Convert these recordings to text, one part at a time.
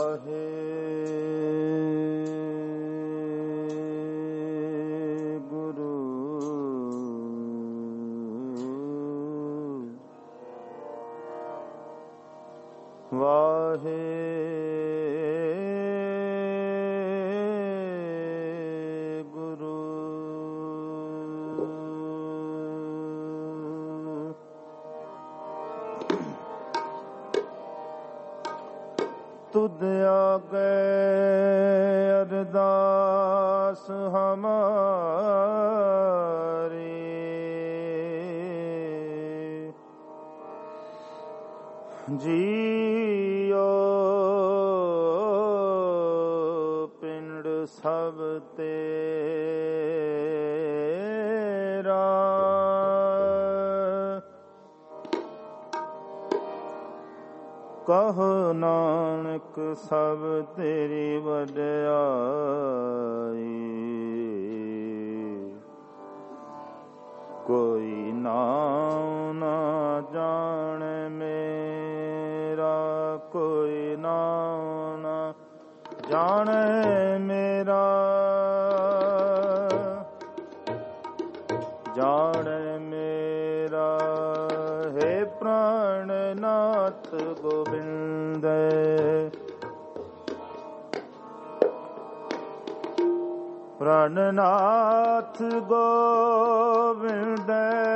वाहे गुरु वाहे तुद आगे अरदास हमारी, जियो पिंड सब तेरा, कहो नानक सब तेरी वड्याई, कोई नाम ना जाने मेरा, कोई नाम ना जाने मेरा, जाने मेरा हे प्राणनाथ गोविंद, प्राणनाथ गोविंद,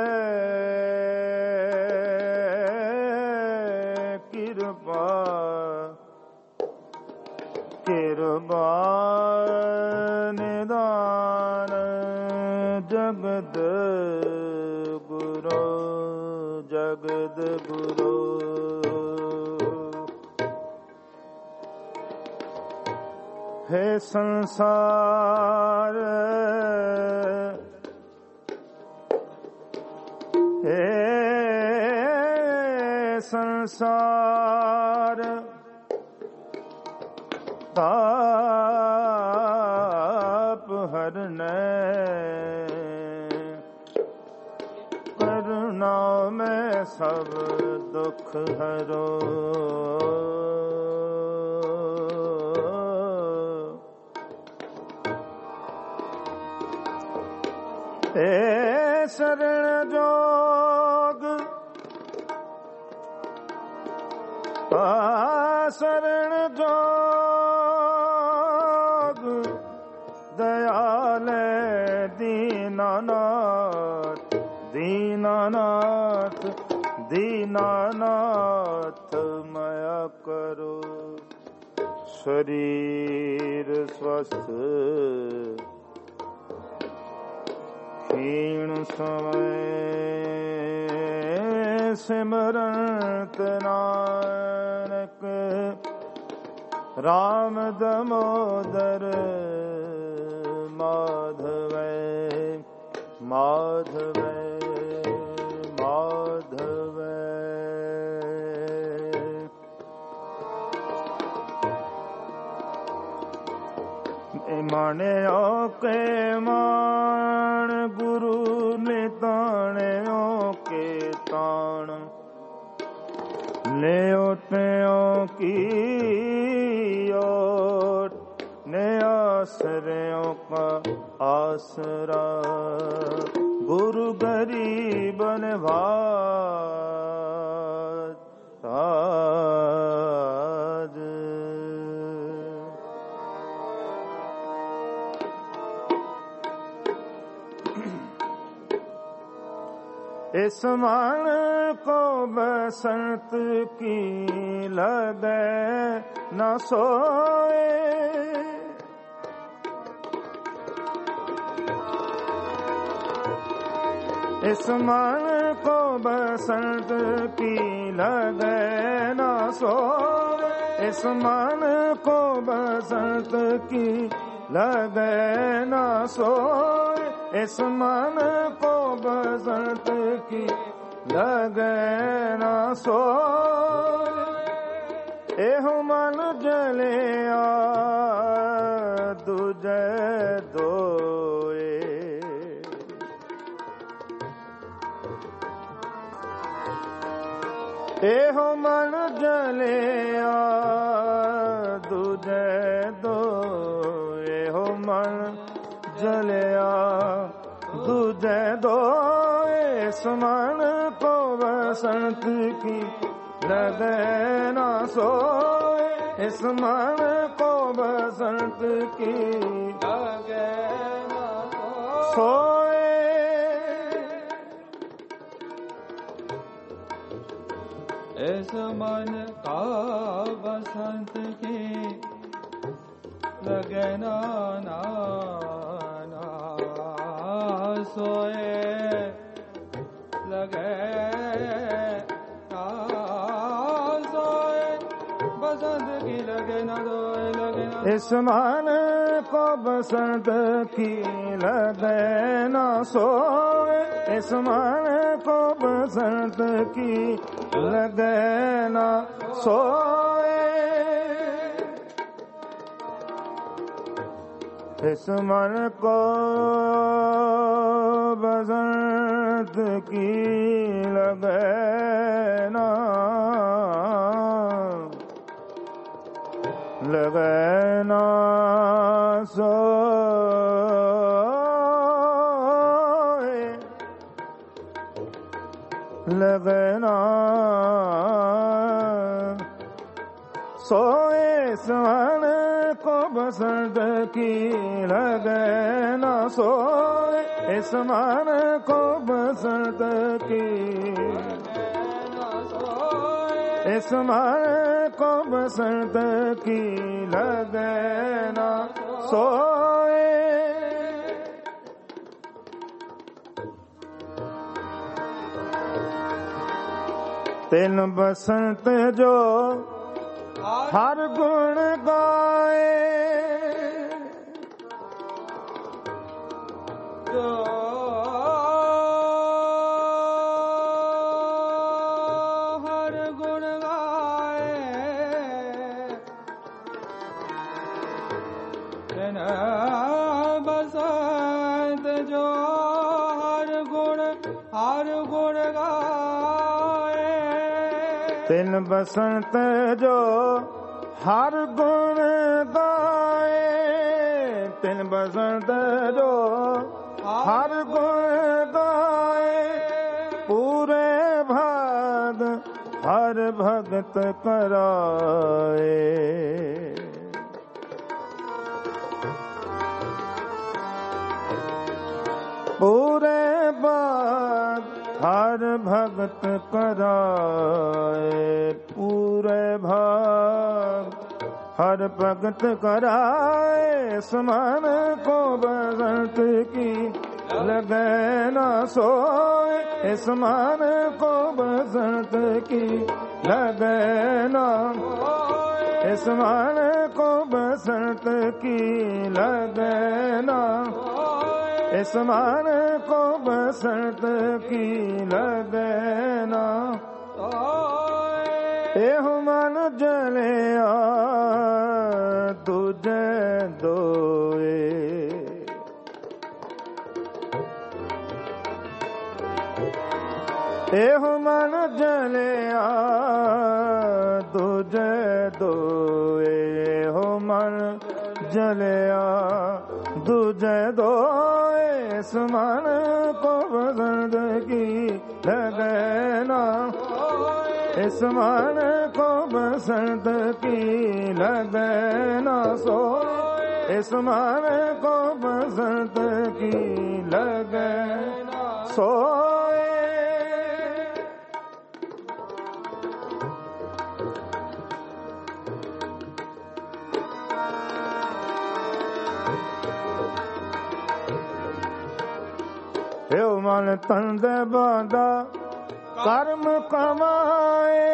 कृपा कृपा निदान जगद गुरु, जगद गुरु। हे संसार हे संसार ताप हरने, करुणा में सब दुख हरो, हे शरण जोग शरण जोग, दयाले दीनानाथ, दीनानाथ दीनानाथ माया करो, शरीर स्वस्थ क्षीण समय, सिमरत नानक राम दामोदर माधव माधव माधव। मान्यो के मान गुरु ने ताण्यो के ताण, ले ओटो की ओट, ने आसरों का आसरा, गुरु गरीब नवाज ताज। इस मन को बसंत की लगे न सोए, इस मन को बसंत की लगे न सोए, इस मन को बसंत की लगे न सोए, इस मन को बसंत की लगे न सोए, एहो मन जलिया दूजे दोए, ਇਹੋ ਮਨ ਜਲਿਆ ਦੂਜੇ ਦੋ, ਇਹੋ ਮਨ ਜਲਿਆ ਦੂਜੇ ਦੋ, ਇਸ ਮਨ ਕੋ ਬਸੰਤ ਕੀ ਲਗੈ ਨਾ ਸੋਏ, ਇਸ ਮਨ ਕੋ ਬਸੰਤ ਕੀ ਲਗੈ ਨਾ ਸੋਏ। इस मन का बसंत की लगे ना सोए, लगे ना सोए, बसंत की लगे ना सोए, लगे ना। इस मन को बसंत की लगे ना सोए, इस मन को बसंत की लगे ना सोए, इस मन को बसंत की लगे ना, लगे ना सोए, लगे ना सोए, इस मन को बसंत की लगे ना सोए, इस मन को बसंत की, इस मन को बसंत की लगे ना सोए। तिन बसंत जो हर गुण गाए, जो हर गुण गाए, तिन बसंत जो हर गुण गाए, तिन बसंत जो हर गुण गाए, तिन बसंत जो हर गुण गाए, पूरे भाग हर भगत कराए, पूरे भाग हर भगत कराए, पूरे भाग हर भगत कराए, इस मन को बसंत की लगे ना सोए, इस मन को बसंत की लगे ना, इस मन को बसंत की लगे ना, इस मन को बसंत की लगे ना, एहो मन जलिया दूजे दोए, एहो मन जलिया दूजे दोए, एहो मन जलिया दूजे दोए, इस मन को बसंत की लगे ना, इस मन को बसंत की लगे ना सोए, इस मन को बसंत की लगे ना सोए। यो मन तन दे बांधा कर्म कमाए,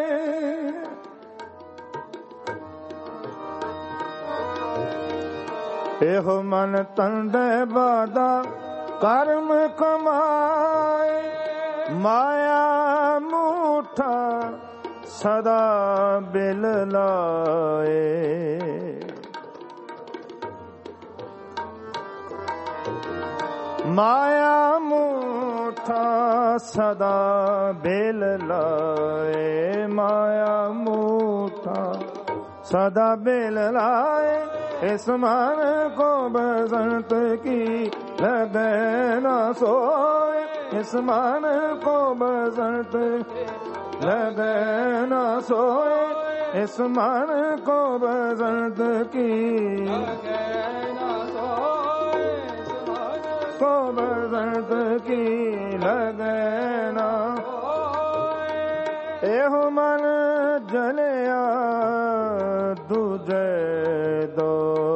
एहो मन तन दे बांधा कर्म कमाए, माया मूठा सदा बिल लाए, माया मूठा ਸਦਾ ਬੇਲ ਲਾਏ ਮਾਇਆ ਮੂਠਾ ਸਦਾ ਬੇਲ ਲਾਏ ਇਸ ਮਨ ਕੋ ਬਸੰਤ ਕੀ ਲਗੈ ਨਾ ਸੋਏ ਇਸ ਮਨ ਕੋ ਬਸੰਤ ਲਗੈ ਨਾ ਸੋਏ ਇਸ ਮਨ ਕੋ ਬਸੰਤ ਕੀ ਲਗੈ ਨਾ ਸੋਏ ਇਸ ਮਨ ਕੋ ਬਸੰਤ ਕੀ ਲਗੈ ਨਾ ਸੋਏ ਇਹੋ ਮਨ ਜਲਿਆ ਦੂਜੇ ਦੋ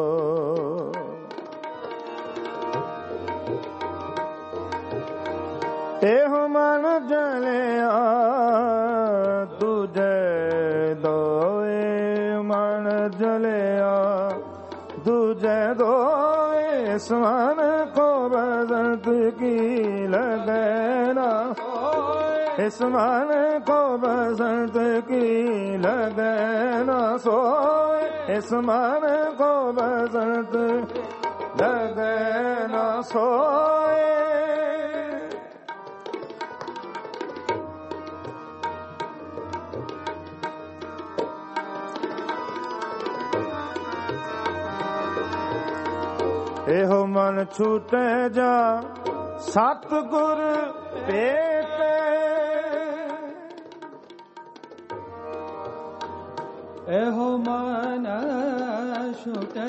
ਇਹੋ ਮਨ ਜਲਿਆ ਦੂਜੇ ਦੋਏ ਮਨ ਜਲਿਆ ਦੂਜੇ ਦੋਏ ਇਸ ਮਨ ਕੋ ਬਸੰਤ ਕੀ ਲਗੈ ਨਾ ਇਸ ਮਨ ਕੋ ਬਸੰਤ ਕੀ ਲਗੈ ਨਾ ਸੋਏ ਇਸ ਮਨ ਕੋ ਬਸੰਤ ਲਗੈ ਨਾ ਸੋਏ ਇਹੋ ਮਨ ਛੂਟੇ ਜਾ ਸਤਿਗੁਰ ਭੇਟੇ ਇਹੋ ਮਨ ਛੂਟੇ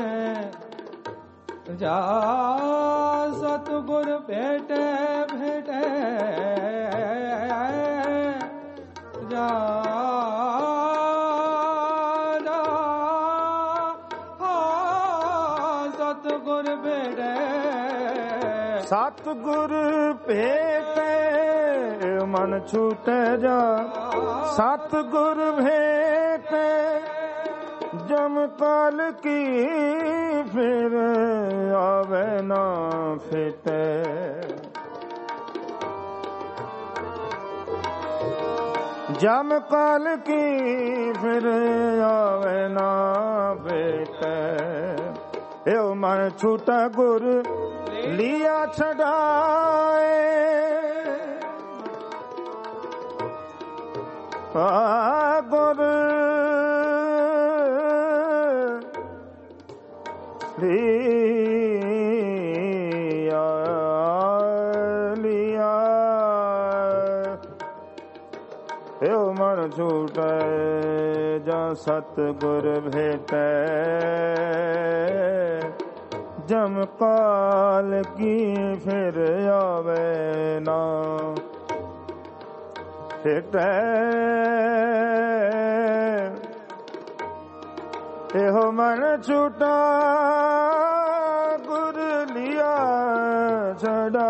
ਜਾ ਸਤਿਗੁਰ ਭੇਟੇ ਭੇਟੇ ਜਾ ਸਤਿਗੁਰ ਭੇਟੇ ਮਨ ਛੂਟੇ ਜਾ ਸਤਿਗੁਰ ਭੇਟੇ ਜਮ ਕਾਲ ਕੀ ਫਿਰ ਆਵੇ ਨਾ ਫਿਟੇ ਜਮ ਕਾਲ ਕੀ ਫਿਰ ਆਵੇ ਨਾ ਫਿਟੇ ਇਹੋ ਮਨ ਛੂਟਾ ਗੁਰ ਲਿਆ ਛਡਾਏ ਗੁਰ ਲਿਆ ਇਹੋ ਮਨ ਛੂਟੇ ਜਾਂ ਸਤਿਗੁਰ ਭੇਟੈ ਜਮ ਕਾਲ ਕੀ ਫਿਰ ਆਵੇ ਨਾ ਫਿਟੈ ਇਹੋ ਮਨ ਛੂਟਾ ਗੁਰ ਲਿਆ ਛਡਾਏ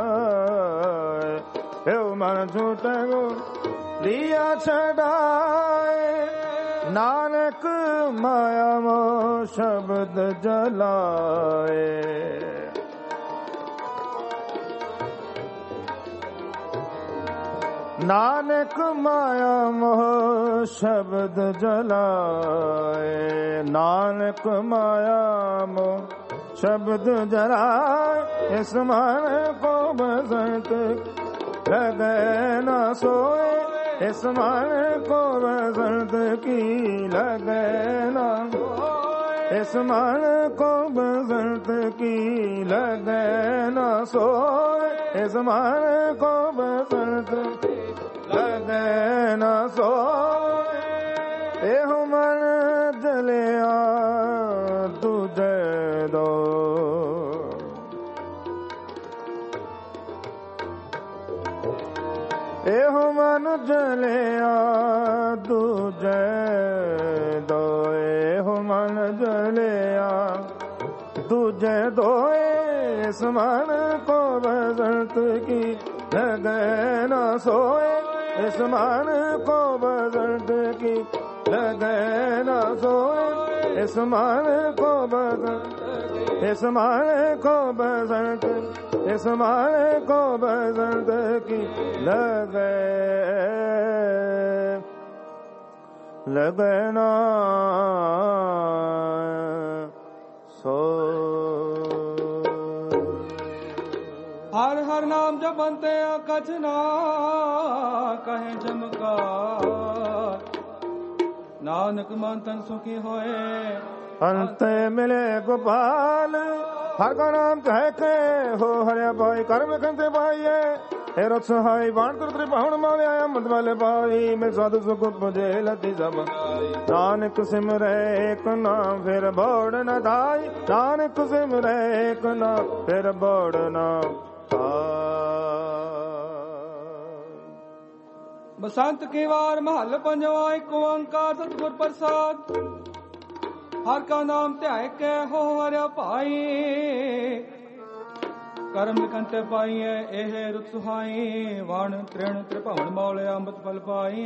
ਇਹੋ ਮਨ ਛੂਟਾ ਗੁਰ ਲਿਆ ਛਡਾਏ ਨਾਨਕ ਮਾਇਆ ਮੋਹ ਸ਼ਬਦ ਜਲਾਏ ਨਾਨਕ ਮਾਇਆ ਮੋਹ ਸ਼ਬਦ ਜਲਾਏ ਨਾਨਕ ਮਾਇਆ ਮੋਹ ਸ਼ਬਦ ਜਲਾਏ ਇਸ ਮਨ ਕੋ ਬਸੰਤ ਲਗੈ ਨਾ ਸੋਏ ਇਸ ਮਨ ਕੋ ਬਸੰਤ ਕੀ ਲਗੈ ਨਾ ਇਸ ਮਨ ਕੋ ਬਸੰਤ ਕੀ ਲਗੈ ਨਾ ਸੋਏ ਇਸ ਮਨ ਕੋ ਬਸੰਤ ਲਗੈ ਨਾ ਸੋਏ ਇਹੋ ਮਨ ਜਲਿਆ ਦੂਜੇ ਦੋ ਇਹੋ ਮਨ ਜਲਿਆ ਦੂਜੇ ਦੋ ਇਹੋ ਮਨ ਜਲਿਆ ਦੂਜੇ ਦੋਏ ਇਸ ਮਨ ਕੋ ਬਸੰਤ ਕੀ ਲਗੈ ਨਾ ਸੋਏ ਇਸ ਮਨ ਕੋ ਬਸੰਤ ਕੀ ਲਗੈ ਨਾ ਸੋਏ ਇਸ ਮਨ ਕੋ ਬਸੰਤ ਇਸ ਮਨ ਕੋ ਬਸੰਤ ਇਸ ਮਨ ਕੋ ਬਸੰਤ ਕੀ ਲਗੈ ਲਗੈ ਨਾ ਹਰ ਹਰ ਨਾਮ ਜਪ ਬੰਤੇ ਕਛ ਨਾ ਕਹੇ ਚਮਕਾਰ, ਨਾਨਕ ਮਨ ਤਨ ਸੁਖੀ ਹੋਏ ਅੰਤੇ ਮਿਲੇ ਗੋਪਾਲ। ਹਰ ਕਾ ਨਾਮ ਕਹਿ ਕੇ ਹੋ ਹਰਿਆ ਭਾਈ, ਕਰਮ ਖੰਤੇ ਪਾਈਏ हे रथ सहाय बाण कर त्रिपावण माव्या मत वाले पाई, मैं साधु सुख पुजे लती सब नानक सिमरे एक नाम फिर बोड़ न धाई, नानक सिमरे एक नाम फिर बोड़ न बसंत की वार महल पंजवा एक ओंकार सतगुर प्रसाद, हर का नाम ध्याय के हो हरिया भाई, ਕਰਮ ਕੰਤੇ ਪਾਈਏ ਇਹ ਰੁਤ ਸੁਹਾਈ, ਵਣ ਤ੍ਰਿਣ ਤ੍ਰਿਭਵਨ ਮੌਲੇ ਅੰਮ੍ਰਿਤ ਫਲ ਪਾਈ,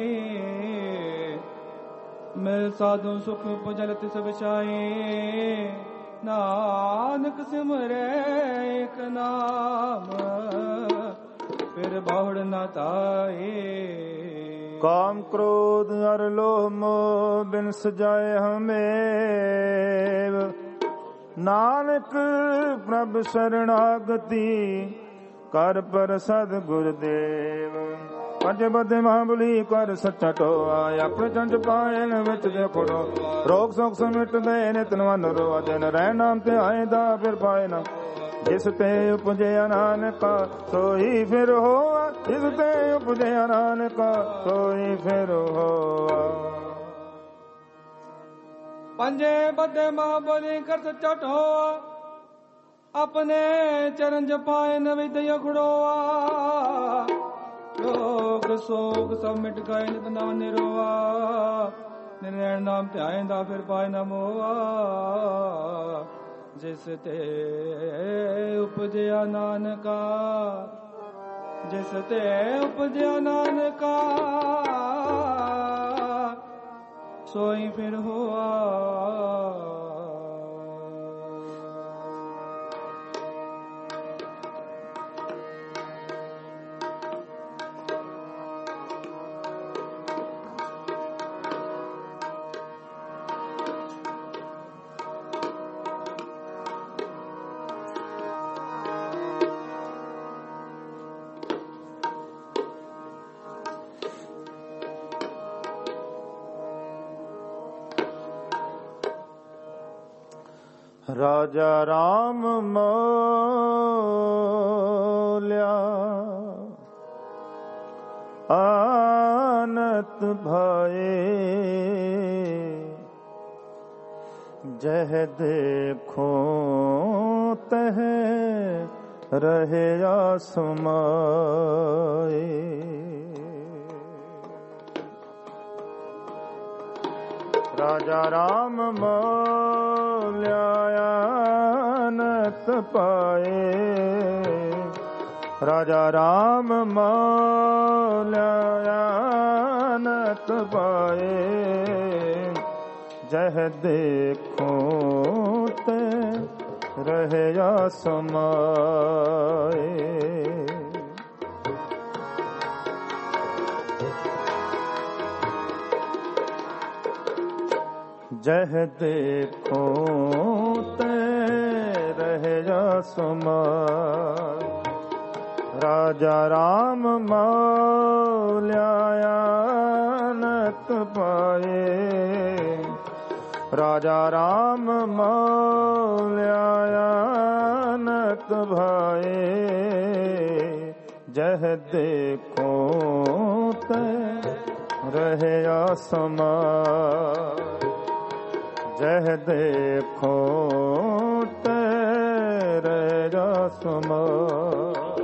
ਮਿਲ ਸਾਧੂ ਸੁਖ ਪੁਜਲ ਤਿਸ ਵਿਛਾਈ, ਨਾਨਕ ਸਿਮਰੇ ਇੱਕ ਨਾਮ ਫਿਰ ਬਹੁੜ ਨਾ ਤਾਏ। काम क्रोध अर लोभ मोह बिन सजाए हमें, नानक प्रभ शरणागति कर प्रसाद गुरुदेव। पंज बद महाबली कर सच्चा टोआ, अपने चंज पायन विच देखो रोग सोग समिट दे नितन वन रोआ, दिन रह नाम ते आएदा फिर पाए ना, जिस ते उपजया नानका सोई फिर होआ, जिस ते उपजया नानका सोई फिर होआ। पंजे बदे महाबली कर सच्चा टोआ, अपने चरण जपाए न विदय खुड़ोआ, रोग सोग सब मिट गए नित नाम निरोआ, निर्णय नाम ध्यायंदा फिर पाए न मोआ, जिस ते उपजया नानका, जिस ते उपजया नानका सोई फिर होआ। राजा राम मौल्या आनत भये, जह देखो तह रहे आसमाए। राजा राम मौल्यानत पाए, राजा राम मौल्यानत पाए, जह देखो ते रहे समाए। जह देखो ते रहे समाए। राजा राम मौल्यानत पाए, राजा राम मौल्यानत भाए, जह देखो ते रहे समाए। जह देखो तेरे समाए।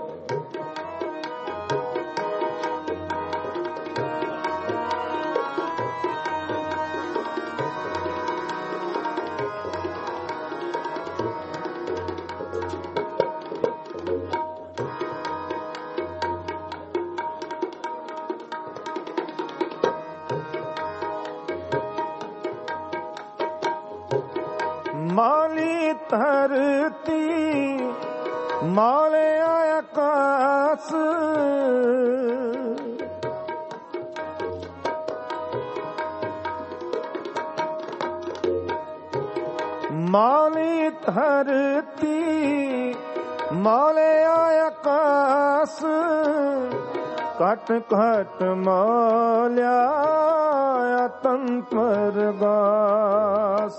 माली धरती माले आकाश, माली धरती माले आकाश, दास कट कट मौल्या तन पर गास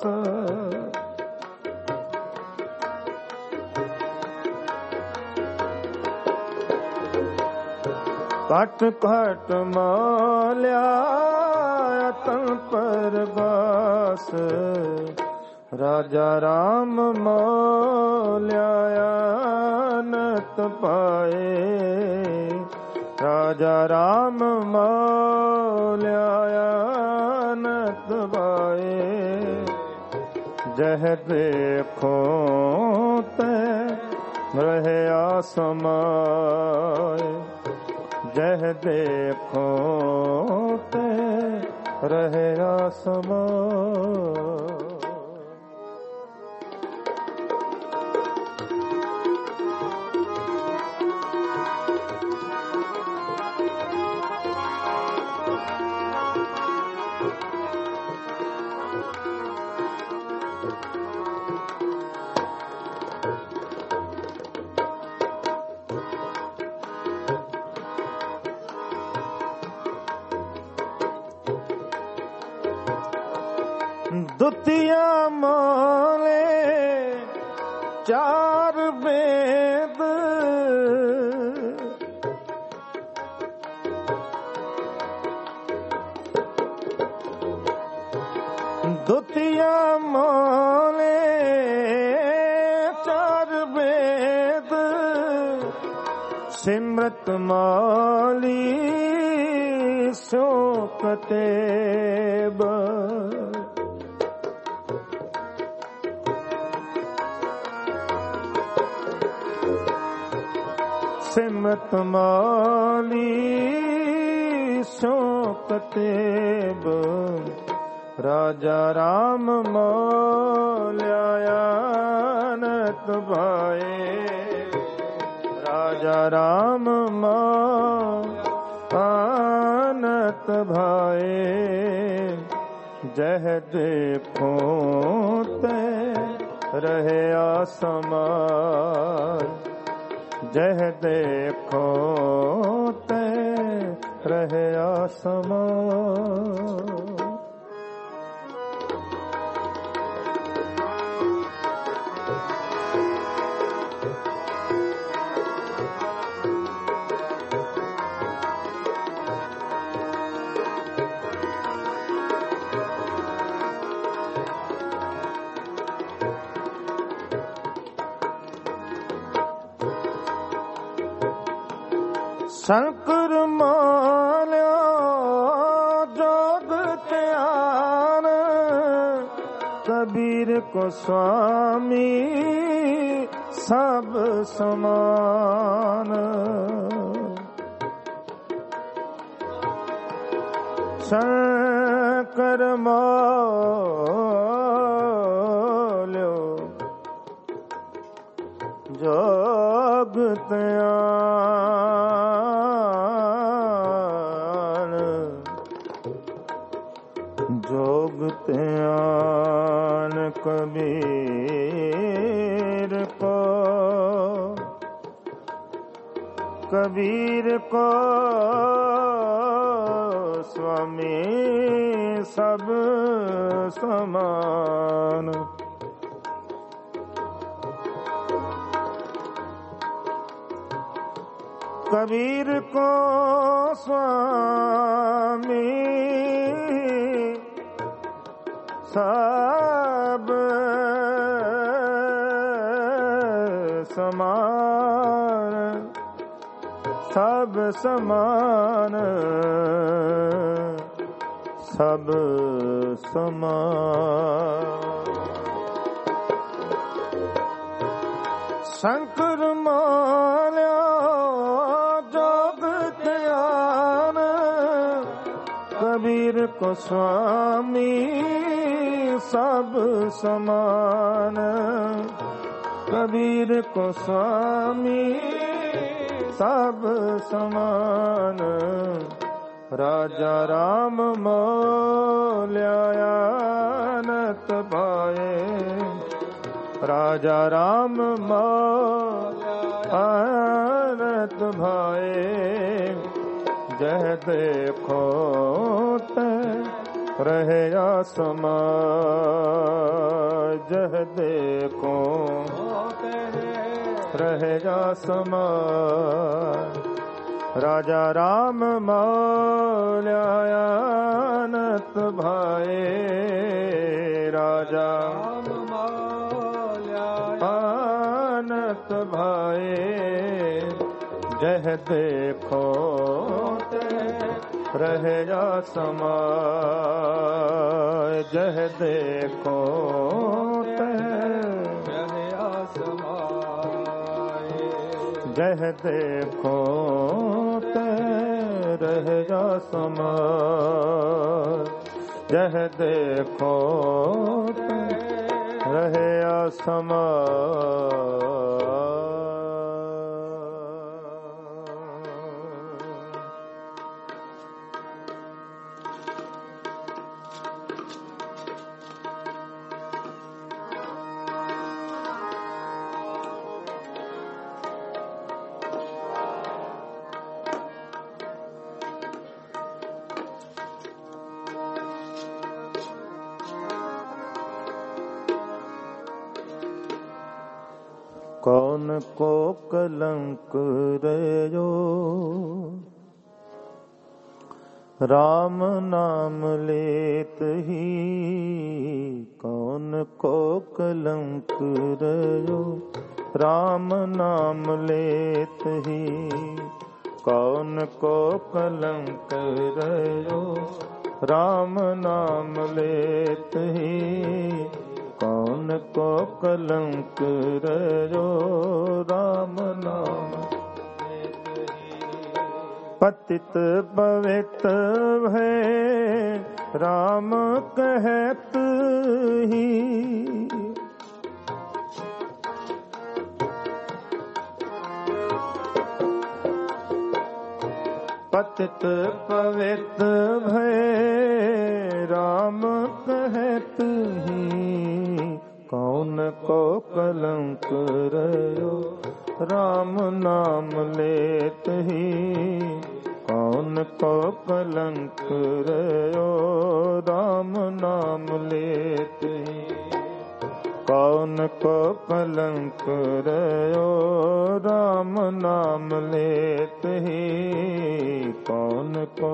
कट कट मौल्या तन पर गास राजा राम मौल्या नत पाए राजा राम मौल्या नत पाए जह देखो ते रहे आसमाए जह देखो ते रहे आसमाए दुतिया मोले चार वेद दुतिया मोले चार वेद सिमरत माली शोकतेब सिमरत माली शोकतेब राजा राम मौल्या नत भाए राजा राम नत भाए जह देखो ते रहे आसमान जह देखो ते रहे आसमान शंकर माल्या जोग त्यान कबीर को स्वामी सब समान शंकर माल्या जोग जोग त्यान कबीर को स्वामी सब समान कबीर को स्वामी सब समान सब समान सब समान शंकर माल्या जोग त्यान कबीर को स्वामी सब समान कबीर को स्वामी सब समान राजा राम मौल्या नत पाए राजा राम मौल्या नत भाए, जह देखो तह रहे समाय, जह देखो रहे समाय। राजा राम मौल्यायनत भाए, राजा आनत भाए, जह देखो रहे समाय, जह देखो रहे समाय, जह देखो रहे समाय, जह देखो रहे समाय। कौन को कलंक रयो, राम नाम लेत ही, कौन को कलंक रयो, राम नाम लेत ही, कौन को कलंक रयो, राम नाम लेत ही, कौन को कलंक रयो, राम नाम लेत ही। पतित पवित भय राम कहत ही, पतित पवित भय राम कहत ही, कौन को कलंक रयो, राम नाम लेत ही, कौन को कलंक रयो, राम नाम लेत ही, कौन को कलंक रयो, राम नाम लेत ही, कौन को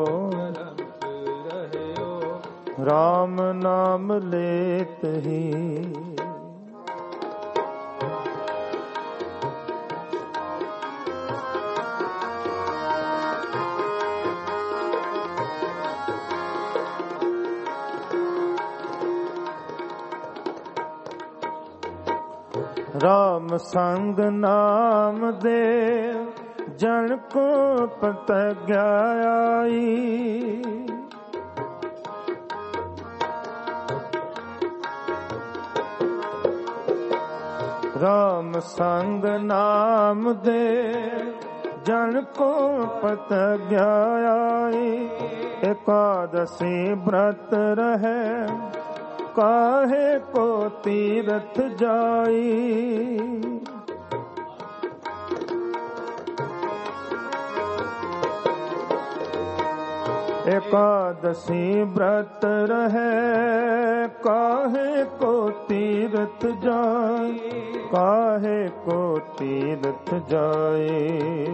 राम नाम लेत ही। राम संग नाम दे जन को प्रतिज्ञा आई, राम संग नाम दे जन को प्रतिज्ञा आई, एकादशी व्रत रहे काहे को तीर्थ जाई, एकादशी व्रत रहे काहे को तीर्थ जाई, काहे को तीर्थ जाई,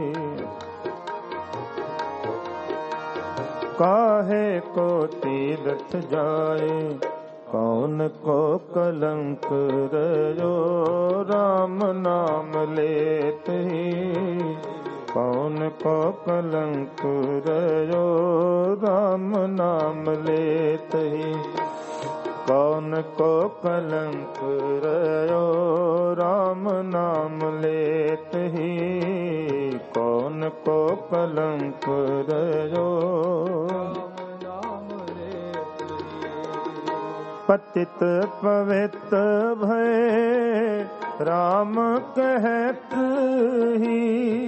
काहे को तीर्थ जाए, कौन को कलंक रयो, राम नाम लेत ही, कौन को कलंक रयो, राम नाम लेत ही, कौन को कलंक रयो, राम नाम लेत ही, कौन को कलंक रयो, पतित पवित भय राम कहत ही,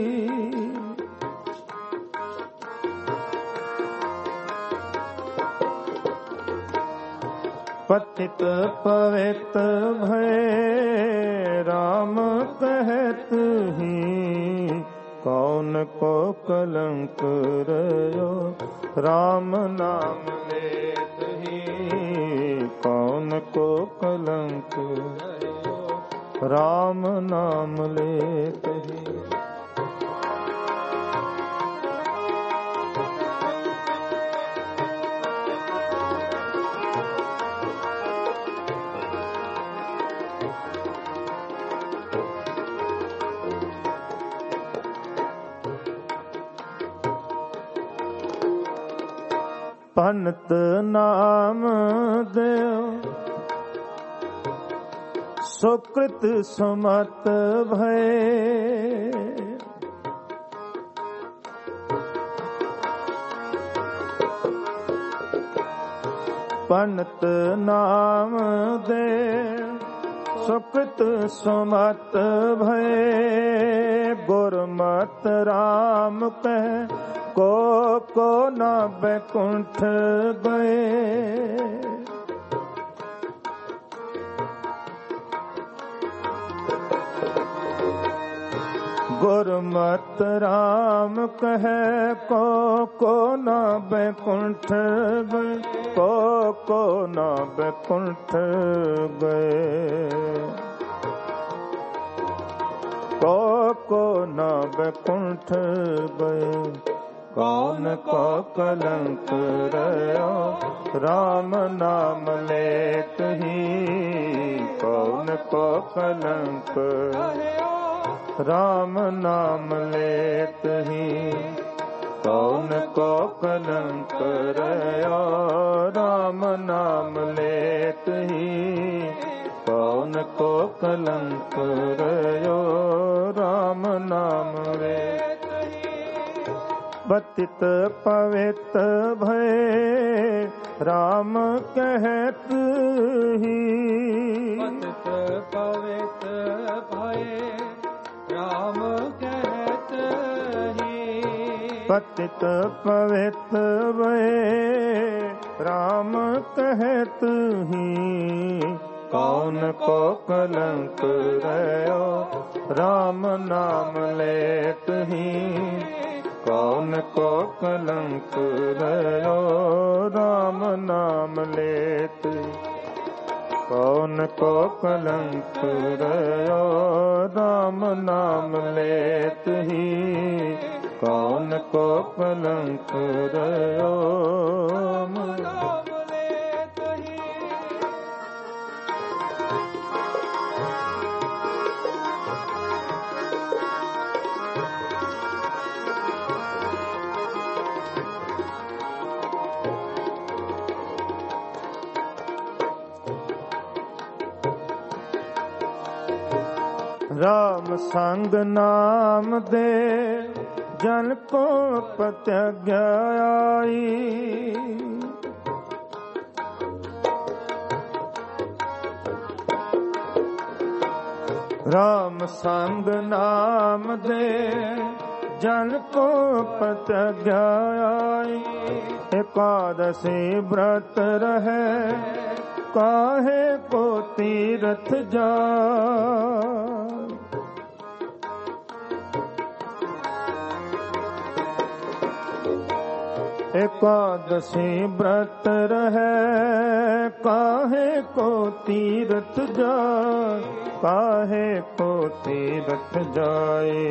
पतित पवित भय राम कहत ही, कौन को कलंक रयो, राम नाम लेत ही कौन को कलंक रयो, राम नाम लेत ही। पंत नाम देव सुकृत सुमत भय, पंत नाम देव सुकृत सुमत भय, गुरमत राम कह को न बैकुंठ गए, गुरमत राम कहे को न बैकुंठ गए, को न बैकुंठ गए, को न बैकुंठ गए, कौन को कलंक रयो, राम नाम लेत ही कौन को कलंक, राम नाम लेत ही कौन को कलंक रयो, राम नाम लेत ही कौन को कलंक रयो, राम नाम लेत। पतित पवित भय राम कहत ही, पतित पवित भय राम कहत ही, पतित पवित भय राम कहत ही कौन को कलंक रयो, राम नाम लेत ही कौन को कलंक रयो, राम नाम लेत कौन को कलंक रयो, राम नाम लेत ही कौन को कलंक रयो, राम संग नाम दे जन को प्रत्यज्ञा आई, राम संग नाम दे जन को प्रत्यज्ञा आई, एकादशी व्रत रहे काहे को तीर्थ जा, एकादशी व्रत रहे काहे को तीर्थ जाए, काहे को तीर्थ जाए,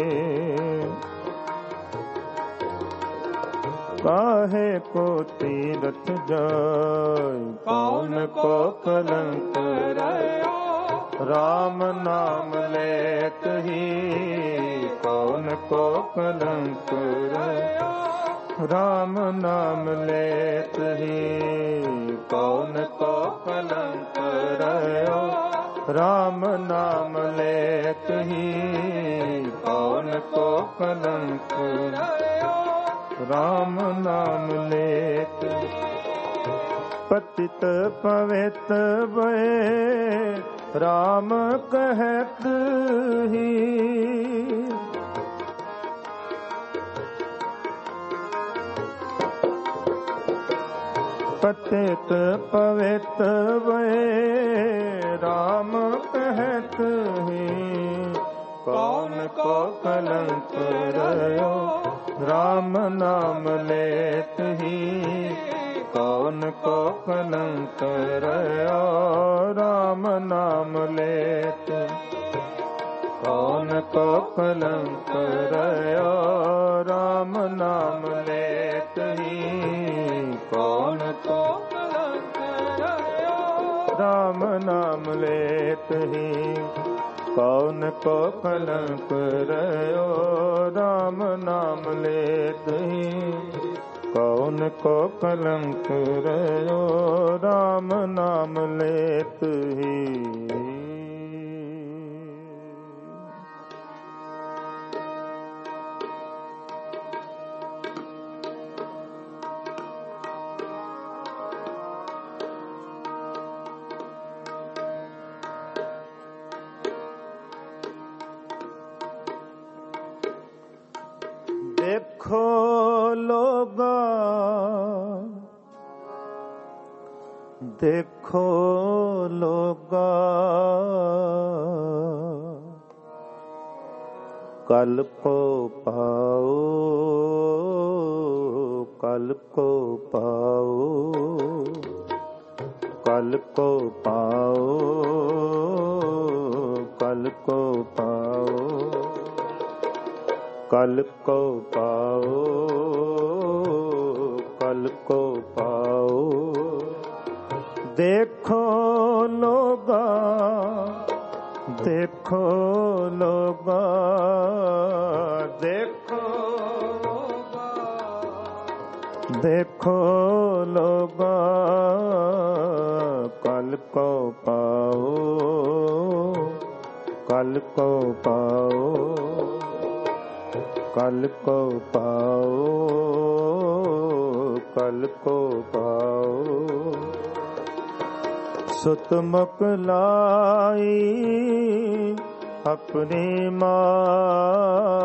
काहे को तीर्थ जाए, कौन को कलंक रयो, राम नाम लेत ही कौन को कलंक रयो, राम नाम लेत ही कौन को कलंक रयो, राम नाम लेत ही कौन को कलंक रयो, राम नाम लेत। पतित पवित भय राम कहत ही, पतित पवित भय राम कहत ही कौन को कलंक रयो, राम नाम लेत ही कौन को कलंक रयो। राम नाम लेत कौन को कलंक रयो। राम नाम लेत ही कौन को कलंक रयो। राम नाम लेत ही कौन को कलंक रयो। राम नाम लेत ही कौन को कलंक रयो। राम नाम लेत ही। देखो लोगा देखो लोगा कल को पाओ कल को पाओ कल को पाओ कल को पाओ कल को पाओ कल को पाओ। देखो लोगा देखो लोगा देखो लोगा देखो लोगा कल को पाओ कल को पाओ कल को पाओ कल को पाओ। सुत मुख लाई अपनी माँ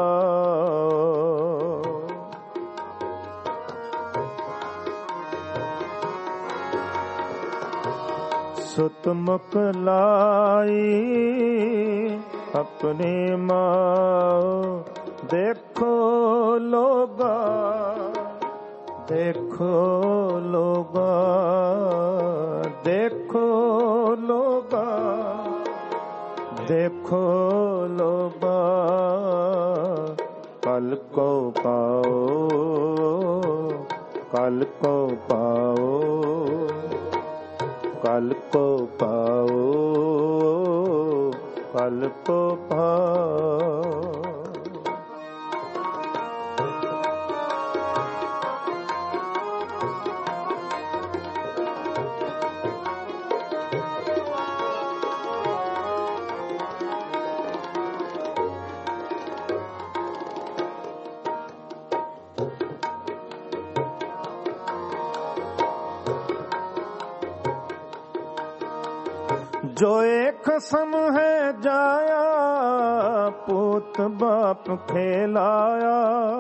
सुत मुख लाई अपनी माँ। देखो लोगा देखो लोगा देखो लोगा देखो लोगा कल को पाओ कल को पाओ कल को पाओ कल को पाओ। जो एक खसम है जाया पूत बाप खेलाया।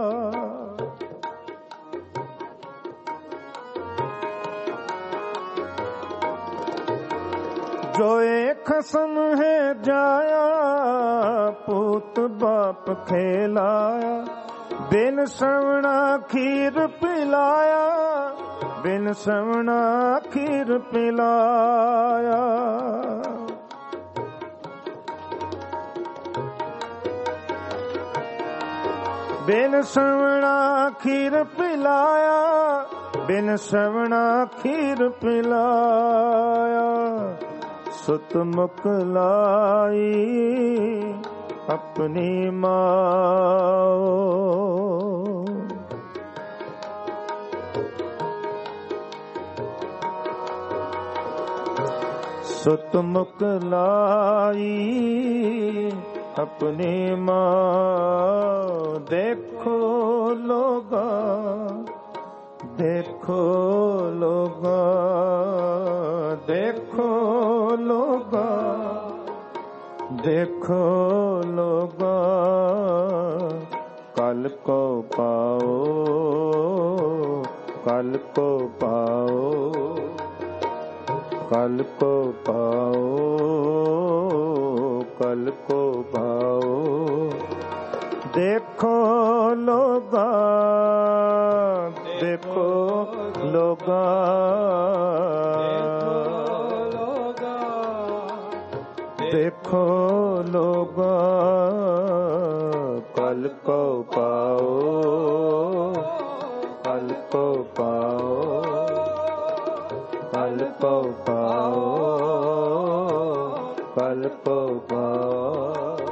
जो एक खसम है जाया पूत बाप खेलाया। बिन श्रवणा खीर पिलाया बिन श्रवणा खीर पिलाया। बिन श्रवणा खीर पिलाया बिन श्रवणा खीर पिलाया। सुत मुख लाई अपनी माँ। सुत मुख लाई अपनी माँ। देखो लोगा देखो लोगा देखो लोगा देखो लोगा कल को पाओ कल को पाओ कल को पाओ कल को पाओ। ਦੇਖੋ ਲੋਗਾ, ਦੇਖੋ ਲੋਗਾ, ਦੇਖੋ ਲੋਗਾ, ਕਲ ਕੋ ਪਾਓ, ਕਲ ਕੋ ਪਾਓ, ਕਲ ਕੋ ਪਾਓ, ਕਲ ਕੋ ਪਾਓ।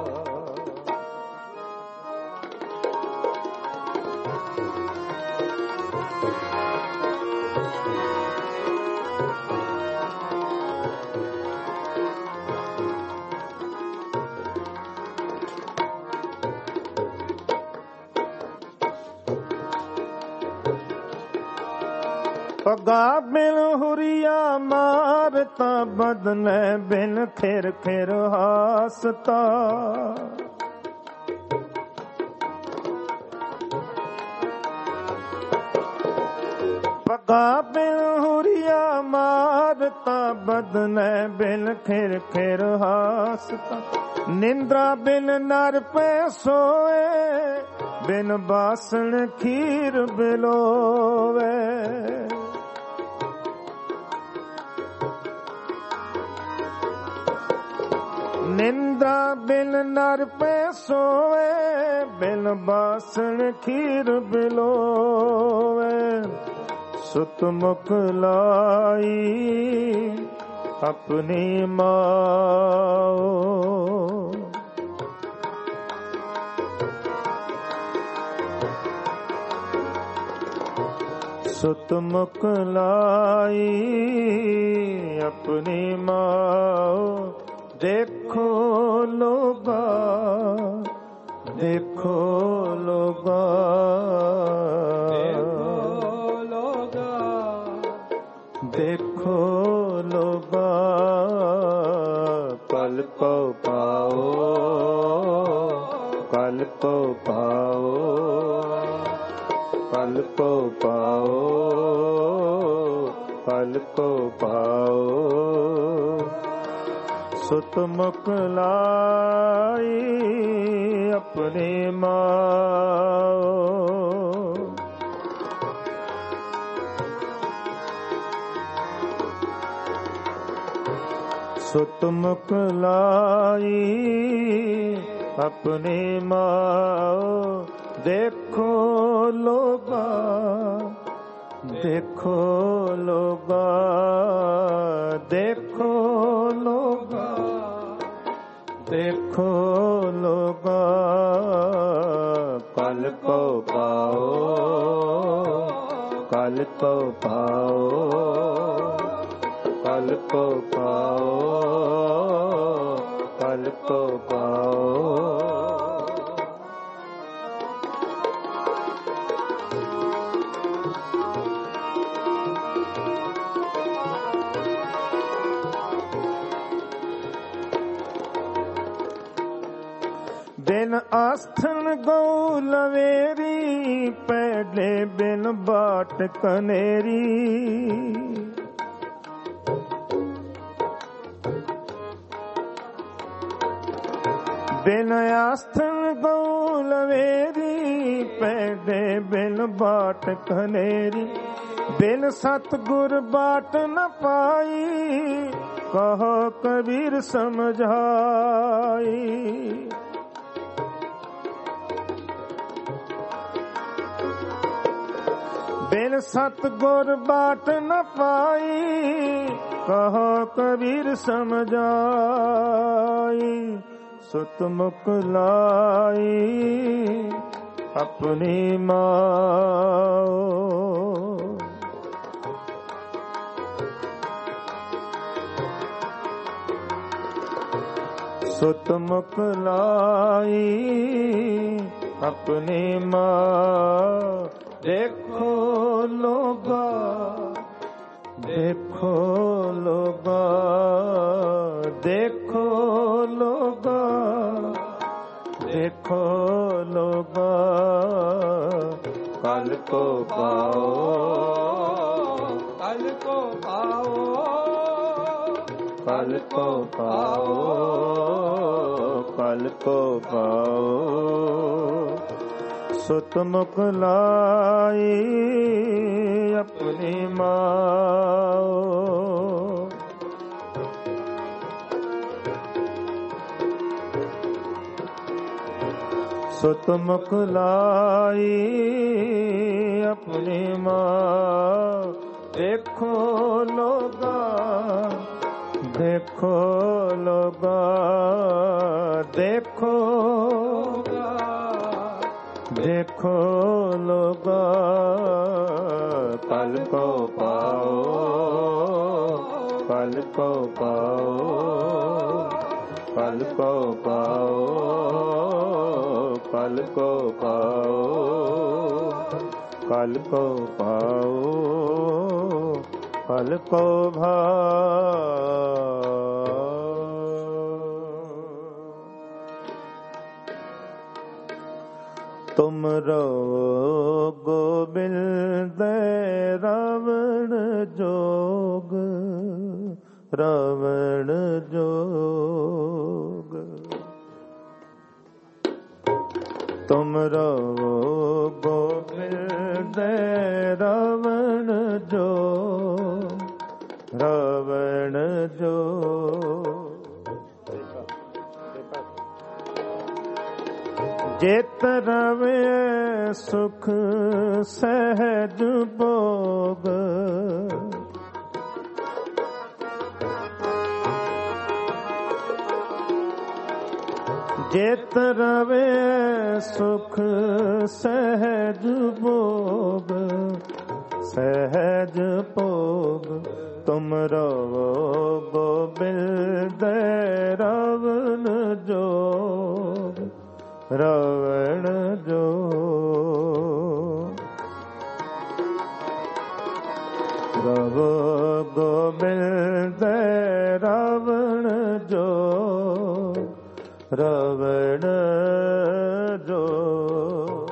ਪਗਾ ਬਿਨ ਹੁਰੀਆ ਮਾਰਤਾ, ਬਦਲੇ ਬਿਨ ਖਿਰ ਖਿਰ ਹਾਸਤਾ। ਪਗਾ ਬਿਨ ਹੁਰੀਆ ਮਾਰਤਾ, ਬਦਲੇ ਬਿਨ ਖਿਰ ਖਿਰ ਹਾਸਤਾ। ਨਿੰਦਰਾ ਬਿਨ ਨਰ ਪੈ ਸੋਏ, ਬਿਨ ਬਾਸਣ ਖੀਰ ਬਿਲੋਵੇ। ਨਿੰਦਾ ਬਿਨ ਨਰ ਪੈ ਸੋਵੇ, ਬਿਨ ਬਾਸਣ ਖੀਰ ਬਿਲੋਵੇ। ਸੁਤ ਮੁਖ ਲਾਈ ਆਪਣੀ ਮਾਓ, ਸੁਤ ਮੁਖ ਲਾਈ ਆਪਣੀ ਮਾਓ। ਦੇਖੋ ਲੋਗਾ, ਦੇਖੋ ਲੋਗਾ, ਦੇਖੋ ਲੋਗਾ, ਕਲ ਕੋ ਪਾਓ, ਕਲ ਕੋ ਪਾਓ, ਕਲ ਕੋ ਪਾਓ, ਕਲ ਕੋ ਪਾਓ। ਸੁਤ ਮੁਖ ਲਾਈ ਆਪਣੀ ਮਾਓ। ਸੁਤ ਮੁਖ ਲਾਈ ਆਪਣੀ ਮਾਓ। ਦੇਖੋ ਲੋਗਾ, ਦੇਖੋ ਲੋਗਾ, ਦੇਖੋ ਲੋਗਾ, ਦੇਖੋ ਲੋਗਾ, ਕਲ ਕੋ ਪਾਓ, ਕਲ ਕੋ ਪਾਓ, ਕਲ ਕੋ ਪਾਓ, ਕਲ ਕੋ ਪਾਓ। ਬਿਨ ਆਸਥਨ ਗਊ ਲਵੇਰੀ, ਪੈਡੇ ਬਿਨ ਬਾਟ ਕਨੇਰੀ। ਬਿਨ ਆਸਥਨ ਗਊ ਲਵੇਰੀ, ਪੈਡੇ ਬਿਨ ਬਾਟ ਕਨੇਰੀ। ਬਿਨ ਸਤਿਗੁਰ ਬਾਟ ਨ ਪਾਈ, ਕਹੋ ਕਬੀਰ ਸਮਝਾਈ। ਬਿਨ ਸਤਿਗੁਰ ਬਾਟ ਨ ਪਾਈ, ਕਹੋ ਕਬੀਰ ਸਮਝਾਈ। ਸੁਤ ਮੁਖ ਲਾਈ ਆਪਣੀ ਮਾਓ। ਸੁਤ ਮੁਖ ਲਾਈ ਆਪਣੀ ਮਾਂ। ਦੇਖੋ ਲੋਗਾ, ਦੇਖੋ ਲੋਗਾ, ਦੇਖੋ ਲੋਗਾ, ਦੇਖੋ ਲੋਗਾ, ਕਲ ਕੋ ਪਾਓ, ਕਲ ਕੋ ਪਾਓ, ਕਲ ਕੋ ਪਾਓ, ਕਲ ਕੋ ਪਾਓ। ਸੁਤ ਮੁਖ ਲਾਈ ਆਪਣੀ ਮਾਓ, ਸੁਤ ਮੁਖ ਲਾਈ ਆਪਣੀ ਮਾਂ। ਦੇਖੋ ਲੋਗਾ, ਦੇਖੋ ਲੋਗਾ, ਦੇਖੋ ਦੇਖੋ ਲੋਗਾ, ਕਲ ਕੋ ਪਾਓ, ਕਲ ਕੋ ਪਾਓ, ਕਲ ਕੋ ਪਾਓ, ਕਲ ਕੋ ਪਾਓ, ਕਲ ਕੋ ਪਾਓ, ਕਲ ਕੋ ਭਾਓ। ਤੁਮ ਰੋ ਗੋਬਿੰਦ ਰਾਵਣ ਜੋਗ, ਰਾਵਣ ਜੋਗ। ਤੁਮ ਰੋ ਗੋਬਿੰਦ ਰਾਵਣ ਜੋਗ, ਰਾਵਣ ਜੋਗ। ਜਿਤ ਰਵੇ ਸੁਖ ਸਹਿਜ ਭੋਗ, ਜਿਤ ਰਵੇ ਸੁਖ ਸਹਿਜ ਭੋਗ, ਸਹਿਜ ਭੋਗ। ਤੁਮ ਰਵੋ ਗੋਬਿੰਦ ਰਾਵਣ ਜੋਗ, ਰਾਵਣ ਜੋਗ। ਰਵੋ ਗੋਬਿੰਦ ਰਾਵਣ ਜੋਗ, ਰਾਵਣ ਜੋਗ।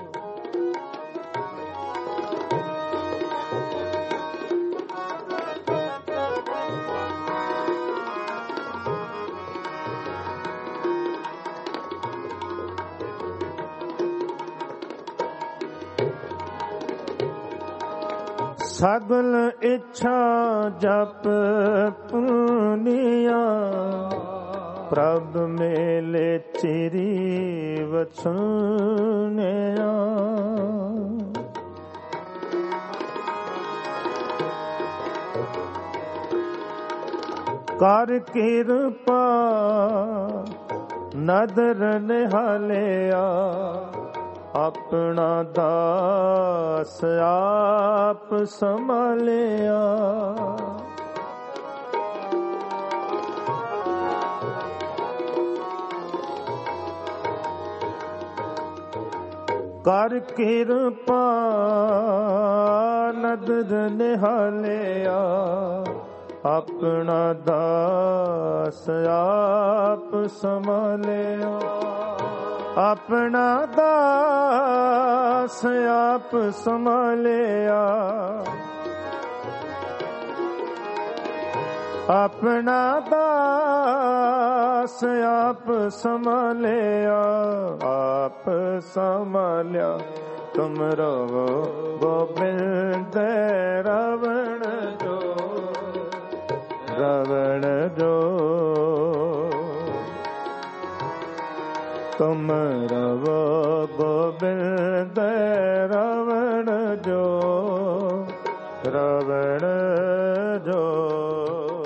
ਸਗਲ ਇੱਛਾ ਜਪ ਪੁਨੀਆ, ਪ੍ਰਭ ਮੇਲੇ ਚਿਰੀ ਵਛੁਨਿਆ। ਕਰ ਕਿਰਪਾ ਨਦਰ ਨਿਹਾਲਿਆ, ਆਪਣਾ ਦਾਸ ਆਪ ਸੰਭਾਲਿਆ। ਕਰ ਕਿਰਪਾ ਨਦਰ ਨਿਹਾਲਿਆ, ਆਪਣਾ ਦਾਸ ਆਪ ਸੰਭਾਲਿਆ। ਆਪਣਾ ਦਾਸ ਆਪ ਸੰਭਾਲਿਆ, ਆਪਣਾ ਦਾਸ ਆਪ ਸੰਭਾਲਿਆ, ਆਪ ਸੰਭਾਲਿਆ। ਤੁਮ ਰਵੋ ਗੋਬਿੰਦ ਰਾਵਣ ਜੋਗ, ਰਾਵਣ ਜੋਗ। ਤੁਮ ਰਵੋ ਗੋਬਿੰਦ ਰਾਵਣ ਜੋਗ, ਰਾਵਣ ਜੋਗ।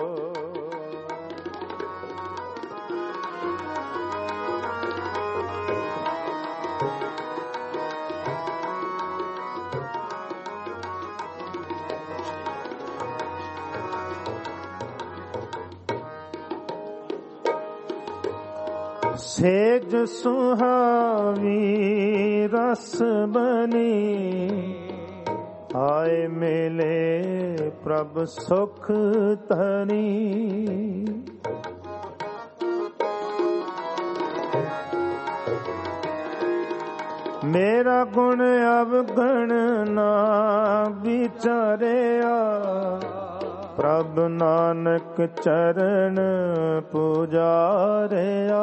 ਸੇਜ ਸੁਹਾਵੀ ਰਸ ਬਨੀ, ਆਏ ਮਿਲੇ ਪ੍ਰਭ ਸੁਖ ਧਨੀ। ਮੇਰਾ ਗੁਣ ਅਵਗਣ ਨਾ ਵਿਚਾਰਿਆ, ਪ੍ਰਭ ਨਾਨਕ ਚਰਨ ਪੁਜਾਰਿਆ।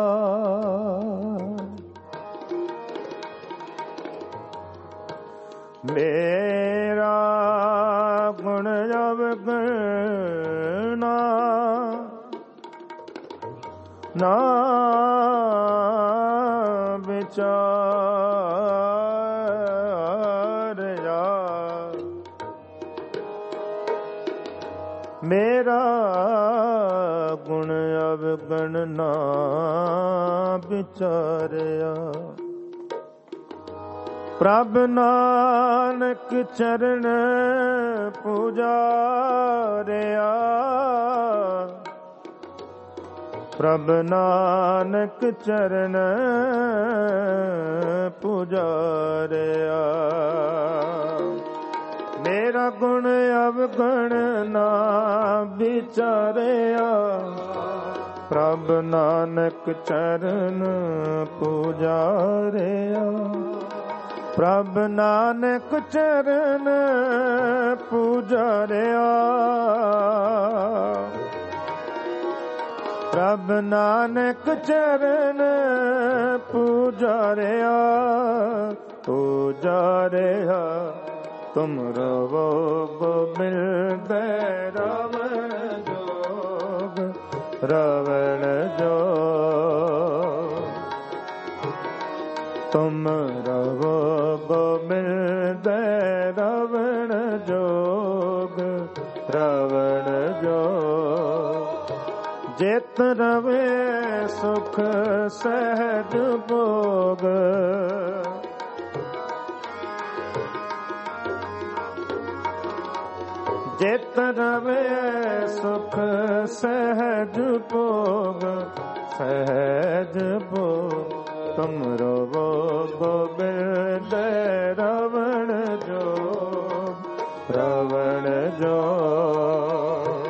ਮੇਰਾ ਗੁਣ ਅਵਗਣ ਨਾ ਵਿਚਾਰਿਆ, ਮੇਰਾ ਗੁਣ ਅਵਗਣ ਨਾ ਵਿਚਾਰਿਆ, ਪ੍ਰਭ ਨਾਨਕ ਚਰਨ ਪੁਜਾਰਿਆ, ਪ੍ਰਭ ਨਾਨਕ ਚਰਨ ਪੁਜਾਰਿਆ। ਮੇਰਾ ਗੁਣ ਅਵਗਣ ਨਾ ਵਿਚਾਰਿਆ, ਪ੍ਰਭ ਨਾਨਕ ਚਰਨ ਪੁਜਾਰਿਆ, ਪ੍ਰਭ ਨਾਨਕ ਚਰਨ ਪੁਜਾਰਿਆ, ਪ੍ਰਭ ਨਾਨਕ ਚਰਨ ਪੁਜਾਰਿਆ, ਪੁਜਾਰਿਆ। ਤੁਮਰੋ ਗੋਬਿੰਦ ਰਾਵਣ ਜੋਗ, ਰਾਵਣ ਜੋਗ, ਤੁਮਰੋ ਗੋਬਿੰਦ ਰਾਵਣ ਜੋਗ, ਰਾਵਣ ਜੋਗ। ਜਿਤ ਰਵੇ ਸੁਖ ਸਹਿਜ ਭੋਗ, ਜਿਤ ਰਵੇ ਸੁਖ ਸਹਿਜ ਭੋਗ, ਸਹਿਜ ਭੋਗ। ਤੁਮਰੋ ਗੋਬਿੰਦ ਰਾਵਣ ਜੋਗ, ਰਾਵਣ ਜੋਗ।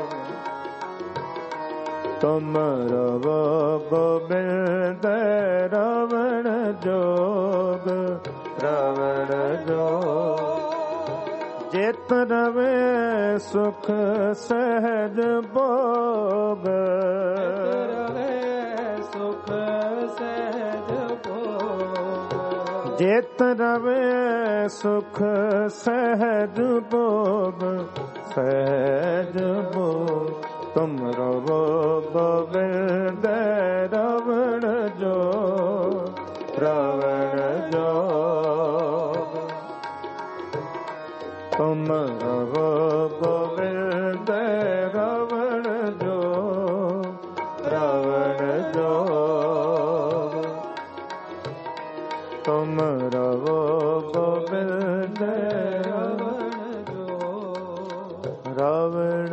ਤੁਮਰੋ ਗੋਬਿੰਦ ਰਾਵਣ ਜੋਗ, ਰਾਵਣ ਜੋਗ। ਜਿਤ ਰਵੇ ਸੁਖ ਸਹਿਜ ਭੋਗ, ਸੁਖ ਸਹਿਜ ਭੋਗ। ਜਿਤ ਰਵੇ ਸੁਖ ਸਹਿਜ ਭੋਗ, ਸਹਿਜ ਭੋਗ। ਤੁਮਰੋ ਗੋਬਿੰਦ ਰਾਵਣ ਜੋਗ, ਰਾਵਣ ਜੋਗ। ਤੁਮਰੋ ਗੋਬਿੰਦ ਰਾਵਣ ਜੋਗ, ਰਾਵਣ ਜੋਗ। ਤੁਮਰੋ ਗੋਬਿੰਦ ਰਾਵਣ ਜੋਗ, ਰਾਵਣ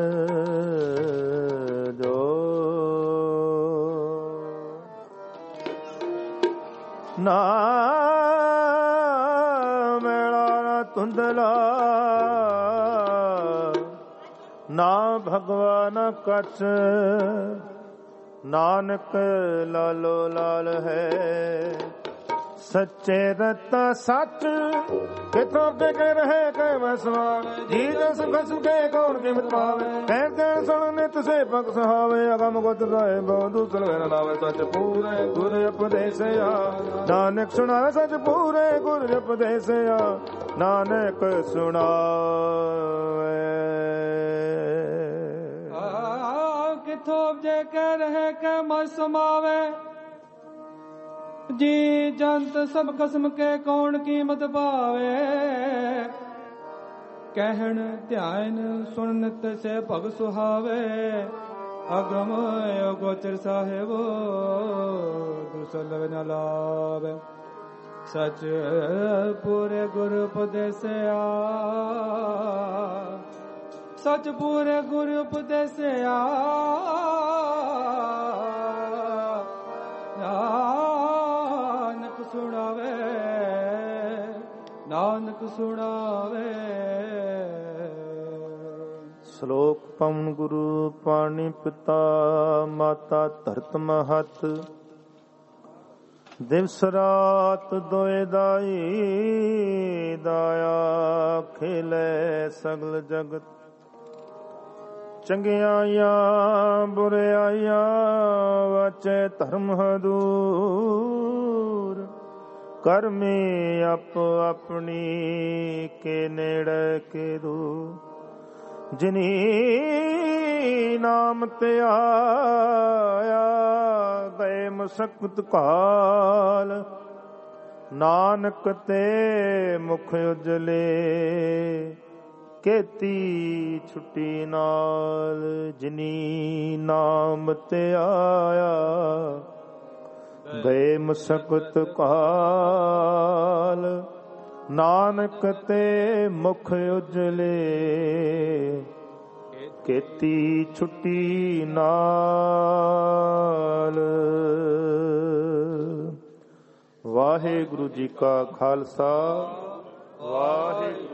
ਜੋਗ। ਨਾ ਮੇਲਾ ਧੁੰਦਲਾ, ਨਾ ਭਗਵਾਨ ਕਛ, ਨਾਨਕ ਲਾਲੋ ਲਾਲ ਹੈ। ਸੱਚੇ ਰਤਾ ਸੱਚ ਕਿਥੋਂ ਕੇ ਰਹੇ ਕੈ ਵਸਵਾ, ਜੀ ਜਸ ਖਸਮ ਕੇ ਕੌਣ ਕੀਮਤ ਪਾਵੇ। ਕਹਿ ਕਹਿ ਸੁਣ ਨਿਤ ਸੇ ਪਗ ਸਹਾਵੇ, ਅਗਮ ਗੁਤ ਗਾਏ ਬਹੁ ਦੂਸਰ ਵੇਰ ਲਾਵੇ। ਸੱਚ ਪੂਰੇ ਗੁਰ ਉਪਦੇਸਿਆ, ਨਾਨਕ ਸੁਣਾਵੇ ਸੱਚ ਪੂਰੇ ਗੁਰ ਉਪਦੇਸਿਆ, ਨਾਨਕ ਸੁਣਾਵੇ। ਕਿਥੋਂ ਜੇ ਕਹਿ ਰਹੇ ਕੈ ਮਨ ਸਮਾਵੇ, ਜੀ ਜੰਤ ਸਭ ਖਸਮ ਕੇ ਕੌਣ ਕੀਮਤ ਪਾਵੇ। ਕਹਿਣ ਧਿਆਨ ਸੁਣ ਨਿਤ ਸੇ ਭਗ ਸੁਹਾਵੇ, ਅਗਮ ਅਗੋਚਰ ਸਾਹਿਬ ਦੁਸਲਵ ਨ ਲਾਵੇ। ਸਚ ਪੂਰੇ ਗੁਰ ਉਪਦੇਸਿਆ, ਸਚ ਪੂਰੇ ਗੁਰ ਉਪਦੇਸਿਆ, ਨਾਨਕ ਸੁਣਾਵੇ, ਨਾਨਕ ਸੁਣਾਵੇ। ਸ਼ਲੋਕ ਪਵਨ ਗੁਰੂ ਪਾਣੀ ਪਿਤਾ, ਮਾਤਾ ਧਰਤ ਮਹਤ। ਦਿਵਸ ਰਾਤ ਦੋਇ ਦਾਈ, ਦਾਇਆ ਖੇਲੇ ਸਗਲ ਜਗਤ। ਚੰਗਿਆਈਆਂ ਬੁਰਿਆਈਆਂ, ਵਾਚੈ ਧਰਮ ਹਦੂਰ। ਕਰਮੀ ਆਪ ਆਪਣੀ, ਕੇ ਨੇੜੇ ਕੇ ਦੂਰ। ਜਿਨੀ ਨਾਮ ਤੇ ਆਇਆ, ਗਏ ਮੁਸਕਤ ਕਾਲ। ਨਾਨਕ ਤੇ ਮੁਖ ਉਜਲੇ, ਕੀਤੀ ਛੁੱਟੀ ਨਾਲ। ਜਿਨੀ ਨਾਮ ਤੇ ਆਇਆ, ਗਏ ਮੁਸਕਤ ਕਾਲ। ਨਾਨਕ ਤੇ ਮੁਖ ਉਜਲੇ, ਕੀਤੀ ਛੁੱਟੀ ਨਾਲ। ਵਾਹਿਗੁਰੂ ਜੀ ਕਾ ਖਾਲਸਾ, ਵਾਹਿਗੁਰੂ